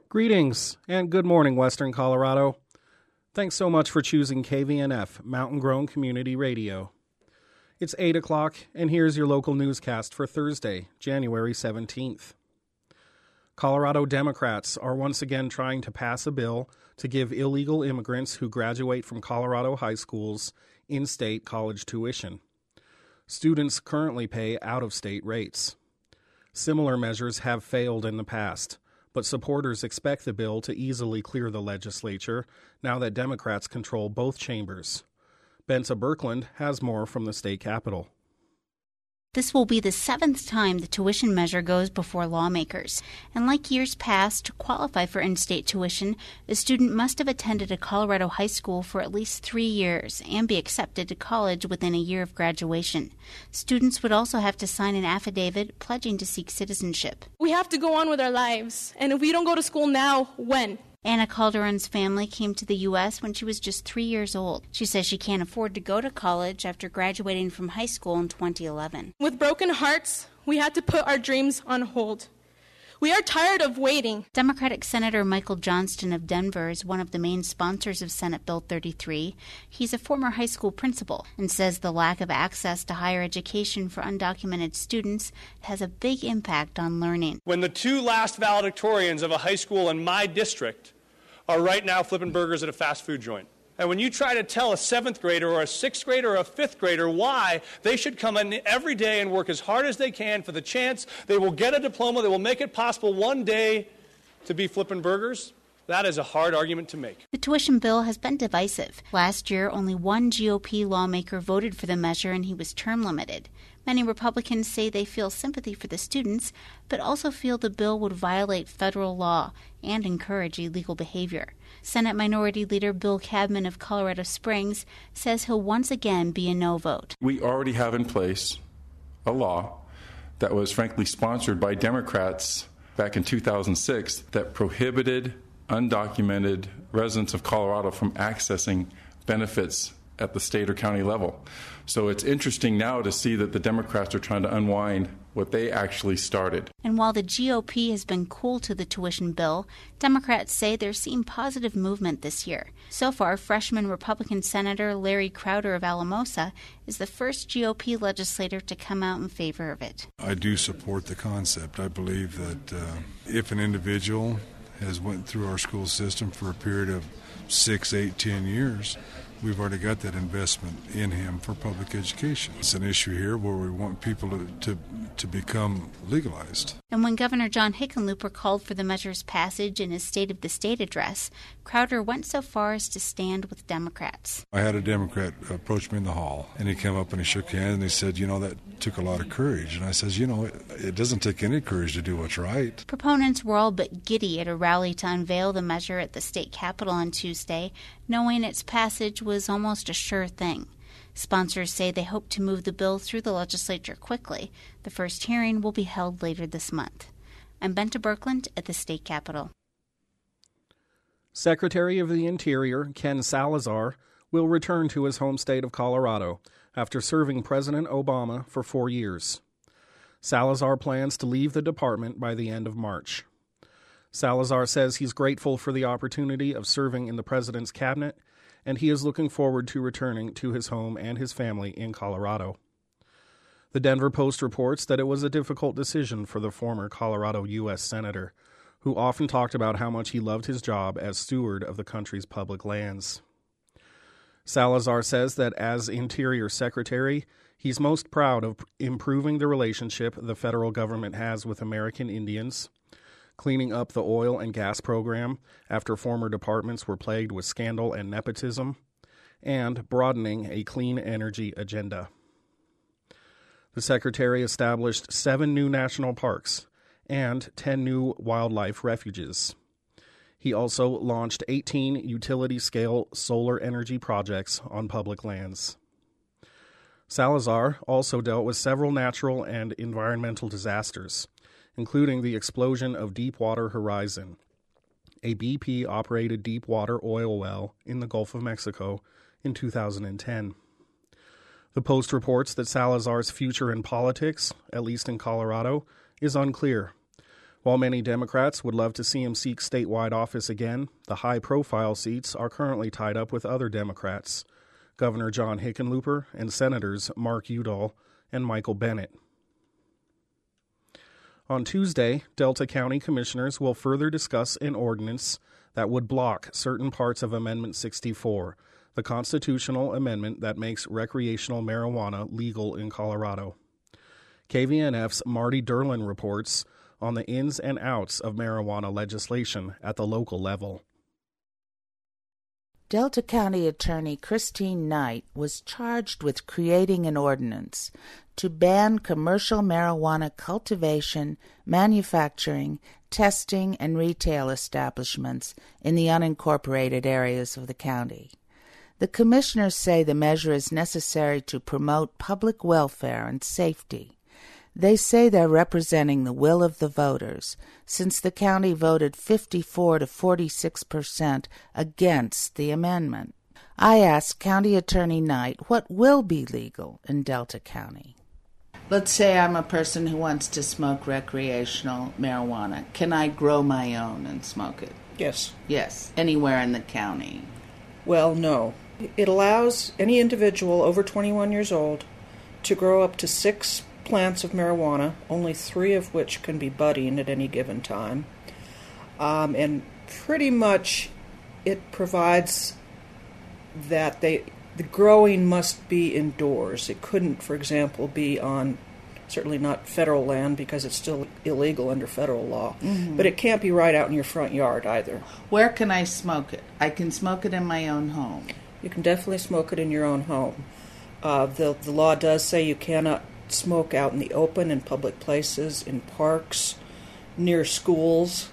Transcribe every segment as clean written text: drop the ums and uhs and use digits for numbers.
Greetings and good morning, Western Colorado. Thanks so much for choosing KVNF, Mountain Grown Community Radio. It's 8 o'clock, and here's your local newscast for Thursday, January 17th. Colorado Democrats are once again trying to pass a bill to give illegal immigrants who graduate from Colorado high schools in-state college tuition. Students currently pay out-of-state rates. Similar measures have failed in the past, but supporters expect the bill to easily clear the legislature now that Democrats control both chambers. Benta Birkeland has more from the state capitol. This will be the 7th time the tuition measure goes before lawmakers. And like years past, to qualify for in-state tuition, a student must have attended a Colorado high school for at least 3 years and be accepted to college within a year of graduation. Students would also have to sign an affidavit pledging to seek citizenship. We have to go on with our lives, and if we don't go to school now, when? Anna Calderon's family came to the U.S. when she was just 3 years old. She says she can't afford to go to college after graduating from high school in 2011. With broken hearts, we had to put our dreams on hold. We are tired of waiting. Democratic Senator Michael Johnston of Denver is one of the main sponsors of Senate Bill 33. He's a former high school principal and says the lack of access to higher education for undocumented students has a big impact on learning. When the two last valedictorians of a high school in my district are right now flipping burgers at a fast food joint. And when you try to tell a 7th grader or a 6th grader or a 5th grader why they should come in every day and work as hard as they can for the chance they will get a diploma that will make it possible one day to be flipping burgers, that is a hard argument to make. The tuition bill has been divisive. Last year, only one GOP lawmaker voted for the measure, and he was term limited. Many Republicans say they feel sympathy for the students, but also feel the bill would violate federal law and encourage illegal behavior. Senate Minority Leader Bill Cadman of Colorado Springs says he'll once again be a no vote. We already have in place a law that was frankly sponsored by Democrats back in 2006 that prohibited undocumented residents of Colorado from accessing benefits at the state or county level. So it's interesting now to see that the Democrats are trying to unwind what they actually started. And while the GOP has been cool to the tuition bill, Democrats say they're seeing positive movement this year. So far, freshman Republican Senator Larry Crowder of Alamosa is the first GOP legislator to come out in favor of it. I do support the concept. I believe that if an individual has went through our school system for a period of 6, 8, 10 years, we've already got that investment in him for public education. It's an issue here where we want people to become legalized. And when Governor John Hickenlooper called for the measure's passage in his State of the State address, Crowder went so far as to stand with Democrats. I had a Democrat approach me in the hall, and he came up and he shook hands and he said, that took a lot of courage. And I says, it doesn't take any courage to do what's right. Proponents were all but giddy at a rally to unveil the measure at the state capitol on Tuesday, knowing its passage was almost a sure thing. Sponsors say they hope to move the bill through the legislature quickly. The first hearing will be held later this month. I'm Benta Birkeland at the state capitol. Secretary of the Interior Ken Salazar will return to his home state of Colorado after serving President Obama for 4 years. Salazar plans to leave the department by the end of March. Salazar says he's grateful for the opportunity of serving in the president's cabinet, and he is looking forward to returning to his home and his family in Colorado. The Denver Post reports that it was a difficult decision for the former Colorado U.S. Senator, who often talked about how much he loved his job as steward of the country's public lands. Salazar says that as Interior Secretary, he's most proud of improving the relationship the federal government has with American Indians, cleaning up the oil and gas program after former departments were plagued with scandal and nepotism, and broadening a clean energy agenda. The Secretary established 7 new national parks and 10 new wildlife refuges. He also launched 18 utility-scale solar energy projects on public lands. Salazar also dealt with several natural and environmental disasters, including the explosion of Deepwater Horizon, a BP-operated deep-water oil well in the Gulf of Mexico in 2010. The Post reports that Salazar's future in politics, at least in Colorado, is unclear. While many Democrats would love to see him seek statewide office again, the high-profile seats are currently tied up with other Democrats, Governor John Hickenlooper and Senators Mark Udall and Michael Bennet. On Tuesday, Delta County commissioners will further discuss an ordinance that would block certain parts of Amendment 64, the constitutional amendment that makes recreational marijuana legal in Colorado. KVNF's Marty Derlin reports on the ins and outs of marijuana legislation at the local level. Delta County Attorney Christine Knight was charged with creating an ordinance to ban commercial marijuana cultivation, manufacturing, testing, and retail establishments in the unincorporated areas of the county. The commissioners say the measure is necessary to promote public welfare and safety. They say they're representing the will of the voters, since the county voted 54 to 46% against the amendment. I asked County Attorney Knight what will be legal in Delta County. Let's say I'm a person who wants to smoke recreational marijuana. Can I grow my own and smoke it? Yes. Yes, anywhere in the county. Well, no. It allows any individual over 21 years old to grow up to 6 plants of marijuana, only 3 of which can be budding at any given time. And pretty much it provides that the growing must be indoors. It couldn't, for example, be on, certainly not federal land because it's still illegal under federal law, but it can't be right out in your front yard either. Where can I smoke it? I can smoke it in my own home. You can definitely smoke it in your own home. The law does say you cannot smoke out in the open, in public places, in parks, near schools.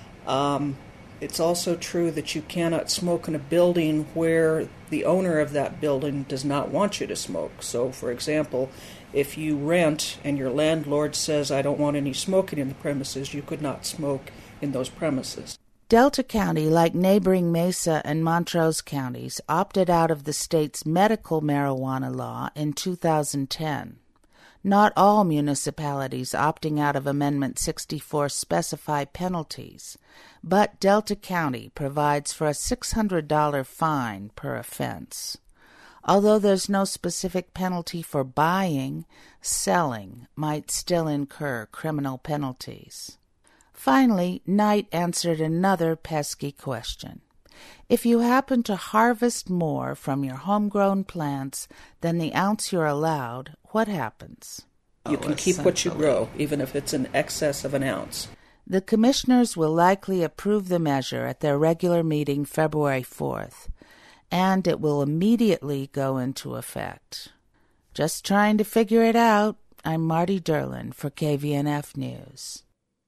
It's also true that you cannot smoke in a building where the owner of that building does not want you to smoke. So, for example, if you rent and your landlord says, I don't want any smoking in the premises, you could not smoke in those premises. Delta County, like neighboring Mesa and Montrose counties, opted out of the state's medical marijuana law in 2010. Not all municipalities opting out of Amendment 64 specify penalties, but Delta County provides for a $600 fine per offense. Although there's no specific penalty for buying, selling might still incur criminal penalties. Finally, Knight answered another pesky question. If you happen to harvest more from your homegrown plants than the ounce you're allowed, what happens? You can keep what you grow, even if it's in excess of an ounce. The commissioners will likely approve the measure at their regular meeting February 4th, and it will immediately go into effect. Just trying to figure it out. I'm Marty Derlin for KVNF News.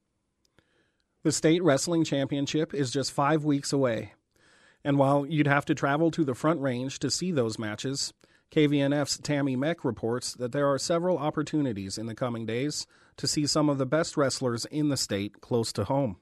The state wrestling championship is just 5 weeks away. And while you'd have to travel to the Front Range to see those matches, KVNF's Tammy Meck reports that there are several opportunities in the coming days to see some of the best wrestlers in the state close to home.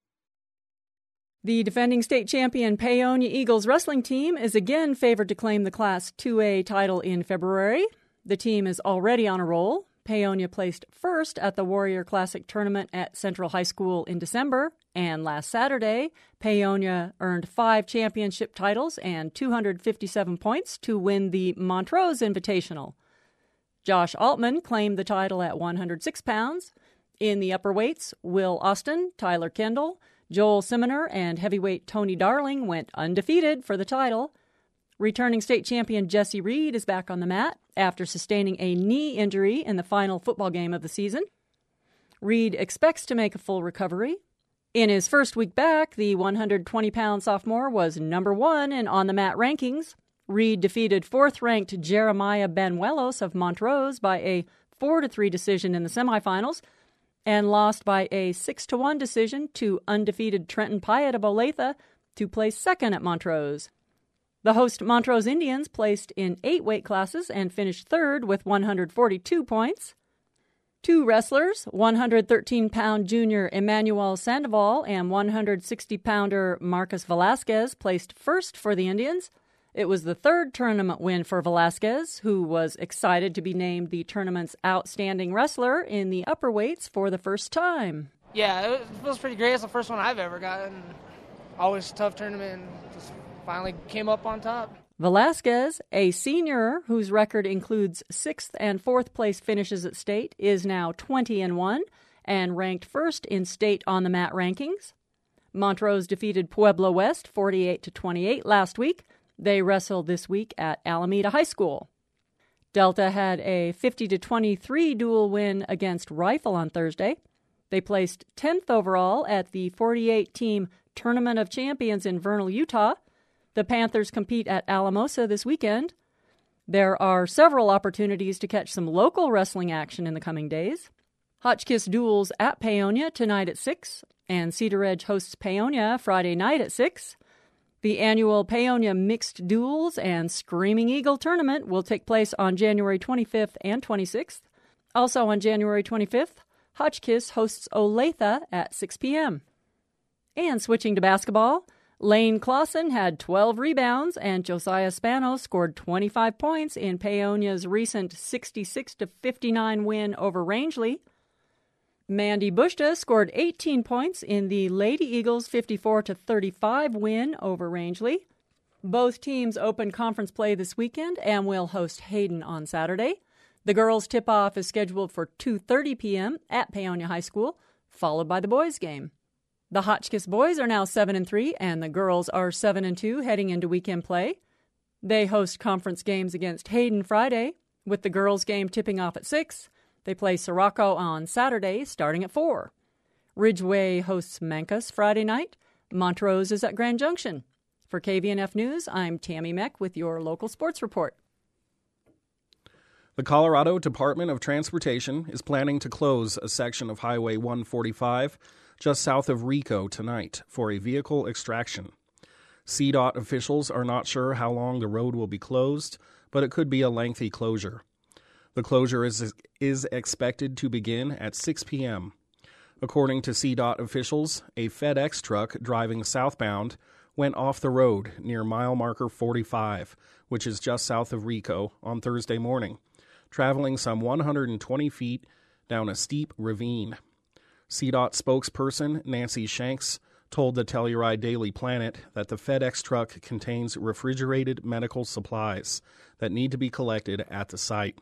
The defending state champion Paonia Eagles wrestling team is again favored to claim the Class 2A title in February. The team is already on a roll. Paonia placed first at the Warrior Classic tournament at Central High School in December, and last Saturday, Paonia earned 5 championship titles and 257 points to win the Montrose Invitational. Josh Altman claimed the title at 106 pounds. In the upper weights, Will Austin, Tyler Kendall, Joel Simoner, and heavyweight Tony Darling went undefeated for the title. Returning state champion Jesse Reed is back on the mat after sustaining a knee injury in the final football game of the season. Reed expects to make a full recovery. In his first week back, the 120-pound sophomore was number 1 in on-the-mat rankings. Reed defeated 4th-ranked Jeremiah Benuelos of Montrose by a 4-3 decision in the semifinals and lost by a 6-1 decision to undefeated Trenton Pyatt of Olathe to place second at Montrose. The host Montrose Indians placed in 8 weight classes and finished third with 142 points. 2 wrestlers, 113-pound junior Emmanuel Sandoval and 160-pounder Marcus Velasquez, placed first for the Indians. It was the 3rd tournament win for Velasquez, who was excited to be named the tournament's outstanding wrestler in the upper weights for the first time. Yeah, it feels pretty great. It's the first one I've ever gotten. Always a tough tournament, and just finally came up on top. Velasquez, a senior whose record includes 6th and 4th place finishes at state, is now 20-1 and ranked first in state on the mat rankings. Montrose defeated Pueblo West 48-28 last week. They wrestled this week at Alameda High School. Delta had a 50-23 dual win against Rifle on Thursday. They placed 10th overall at the 48-team Tournament of Champions in Vernal, Utah. The Panthers compete at Alamosa this weekend. There are several opportunities to catch some local wrestling action in the coming days. Hotchkiss duels at Paonia tonight at 6, and Cedar Edge hosts Paonia Friday night at 6. The annual Paonia Mixed Duels and Screaming Eagle Tournament will take place on January 25th and 26th. Also on January 25th, Hotchkiss hosts Olathe at 6 p.m. And switching to basketball, Lane Clausen had 12 rebounds and Josiah Spano scored 25 points in Paonia's recent 66-59 win over Rangeley. Mandy Bushta scored 18 points in the Lady Eagles' 54-35 win over Rangeley. Both teams open conference play this weekend and will host Hayden on Saturday. The girls' tip-off is scheduled for 2:30 p.m. at Paonia High School, followed by the boys' game. The Hotchkiss boys are now 7-3, and the girls are 7-2 heading into weekend play. They host conference games against Hayden Friday, with the girls' game tipping off at 6. They play Sirocco on Saturday, starting at 4. Ridgeway hosts Mancos Friday night. Montrose is at Grand Junction. For KVNF News, I'm Tammy Meck with your local sports report. The Colorado Department of Transportation is planning to close a section of Highway 145 just south of Rico tonight for a vehicle extraction. CDOT officials are not sure how long the road will be closed, but it could be a lengthy closure. The closure is expected to begin at 6 p.m. According to CDOT officials, a FedEx truck driving southbound went off the road near mile marker 45, which is just south of Rico, on Thursday morning, traveling some 120 feet down a steep ravine. CDOT spokesperson Nancy Shanks told the Telluride Daily Planet that the FedEx truck contains refrigerated medical supplies that need to be collected at the site.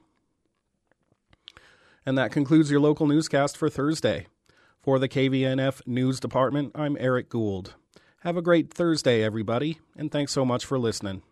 And that concludes your local newscast for Thursday. For the KVNF News Department, I'm Eric Gould. Have a great Thursday, everybody, and thanks so much for listening.